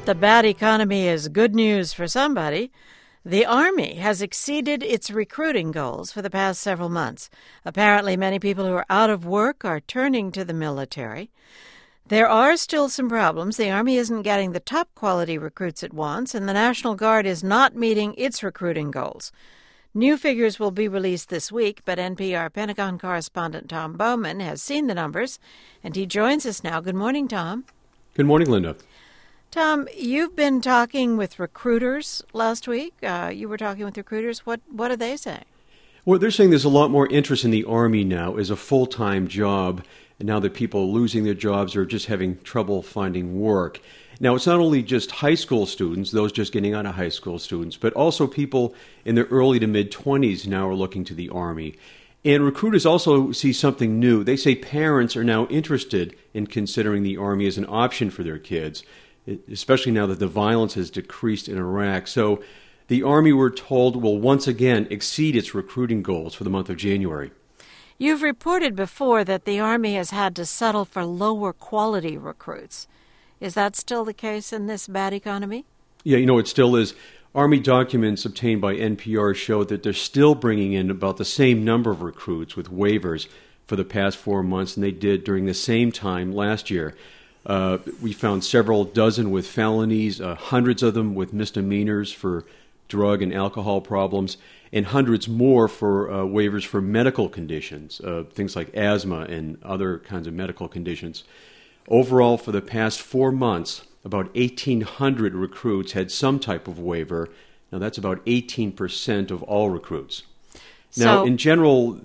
The bad economy is good news for somebody. The Army has exceeded its recruiting goals for the past several months. Apparently, many people who are out of work are turning to the military. There are still some problems. The Army isn't getting the top quality recruits it wants, and the National Guard is not meeting its recruiting goals. New figures will be released this week, but NPR Pentagon correspondent Tom Bowman has seen the numbers, and he joins us now. Good morning, Tom. Good morning, Linda. Tom, you've been talking with recruiters last week. You were talking with recruiters. What are they saying? Well, they're saying there's a lot more interest in the Army now as a full-time job, and now that people are losing their jobs or just having trouble finding work. Now, it's not only just high school students, those just getting out of high school students, but also people in their early to mid-20s now are looking to the Army. And recruiters also see something new. They say parents are now interested in considering the Army as an option for their kids, especially now that the violence has decreased in Iraq. So the Army, we're told, will once again exceed its recruiting goals for the month of January. You've reported before that the Army has had to settle for lower quality recruits. Is that still the case in this bad economy? Yeah, it still is. Army documents obtained by NPR show that they're still bringing in about the same number of recruits with waivers for the past 4 months than they did during the same time last year. We found several dozen with felonies, hundreds of them with misdemeanors for drug and alcohol problems, and hundreds more for waivers for medical conditions, things like asthma and other kinds of medical conditions. Overall, for the past 4 months, about 1,800 recruits had some type of waiver. Now, that's about 18% of all recruits. Now, in general,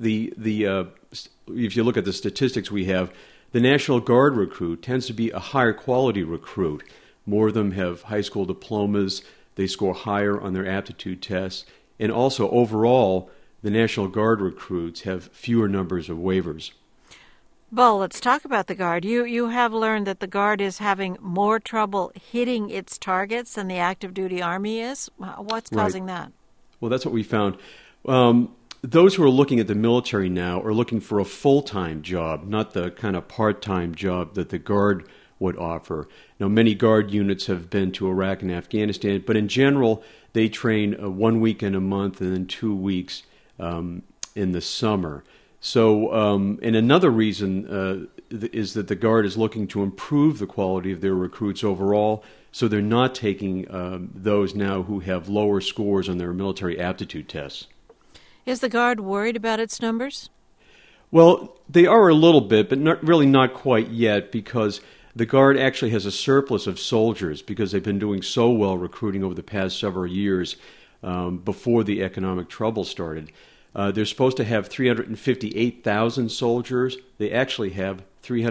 if you look at the statistics we have, the National Guard recruit tends to be a higher quality recruit. More of them have high school diplomas. They score higher on their aptitude tests. And also, overall, the National Guard recruits have fewer numbers of waivers. Well, let's talk about the Guard. You have learned that the Guard is having more trouble hitting its targets than the active duty Army is. What's causing that? Well, that's what we found. Those who are looking at the military now are looking for a full-time job, not the kind of part-time job that the Guard would offer. Now, many Guard units have been to Iraq and Afghanistan, but in general, they train 1 weekend a month and then 2 weeks in the summer. So, and another reason is that the Guard is looking to improve the quality of their recruits overall, so they're not taking those now who have lower scores on their military aptitude tests. Is the Guard worried about its numbers? Well, they are a little bit, but not quite yet, because the Guard actually has a surplus of soldiers because they've been doing so well recruiting over the past several years before the economic trouble started. They're supposed to have 358,000 soldiers. They actually have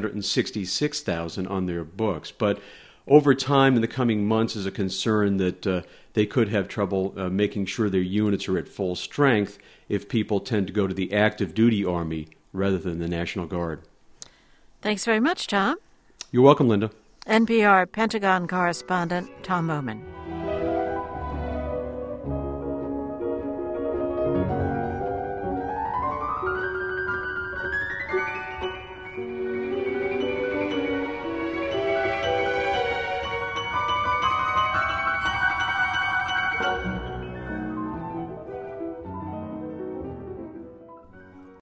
366,000 on their books. But over time, in the coming months, is a concern that they could have trouble making sure their units are at full strength if people tend to go to the active duty Army rather than the National Guard. Thanks very much, Tom. You're welcome, Linda. NPR Pentagon correspondent Tom Bowman.